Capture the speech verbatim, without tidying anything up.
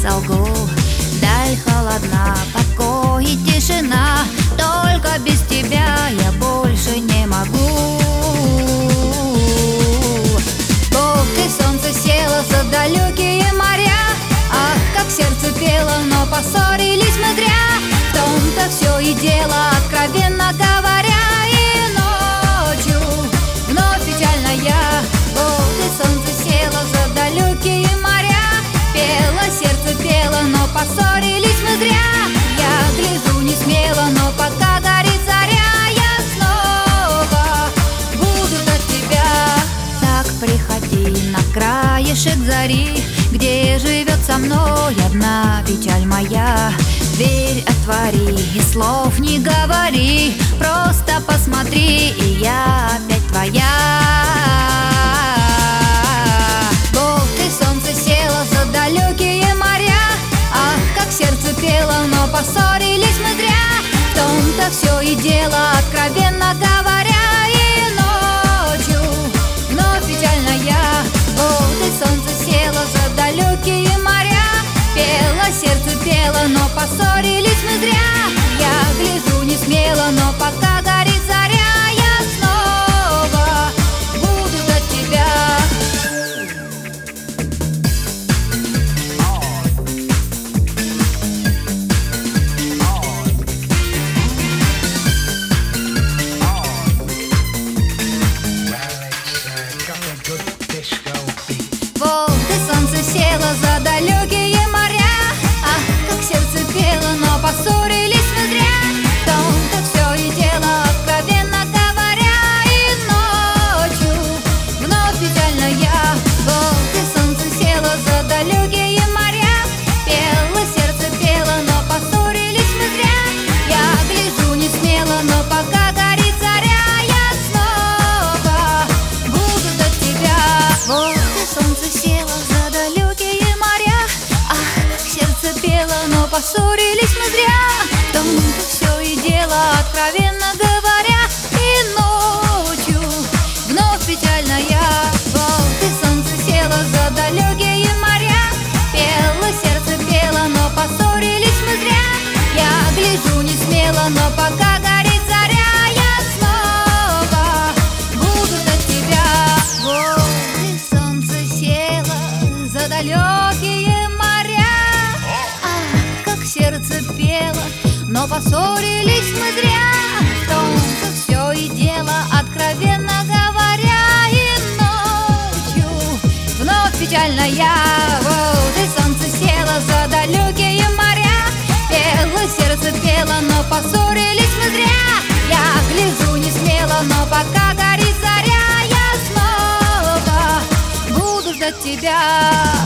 солгу. Даль холодна, покой и тишина, только без тебя я больше не могу. Волны солнце село за далекие моря. Ах, как сердце пело, но поссорились мы зря. В том-то все и дело, откровенно говоря. И ночью вновь печальная. Волны солнце село за далекие моря. Пело сердце пело, но поссорились мы зря. Я гляжу не смело, но пока горит заря, я снова буду от тебя. Так приходи на краешек зари, где живет со мной одна печаль моя. Дверь отвори и слов не говори, просто посмотри, и я опять твоя. Волны солнце село за далекие моря. Ах, как сердце пело, но поссорились мы зря. В том-то все и дело, откровенно говоря. И ночью вновь печальная. Волны солнце село за далекие моря. Пело сердце пело, но поссорились мы зря. Я гляжу не смело, но пока горит заря, я снова буду от тебя. Волны солнце село за далекие моря. Ах, как сердце пело, но поссорились мы зря. В том-то все и дело, откровенно говоря. И ночью вновь печальная. Волны солнце село за далекие моря. Пело сердце пело, но поссорились мы зря. Я гляжу не смело, но пока горит заря, я снова буду от тебя. Волны солнце село за далекие моря. Ах, как сердце пело, но поссорились мы зря. В том-то все и дело, откровенно говоря. И ночью вновь печальная. Волны солнце село за далекие моря. Пело сердце пело, но поссорились мы зря. Я гляжу не смело, но пока горит заря, я снова буду от тебя. Волны солнце село за далекие моря. Ах, как сердце пело, но поссорились мы зря. В том-то все и дело, откровенно говоря. И ночью вновь печальная. Волны солнце село за далекие моря. Пело сердце пело, но поссорились мы зря. Я гляжу не смело, но пока горит заря, я снова буду ждать тебя.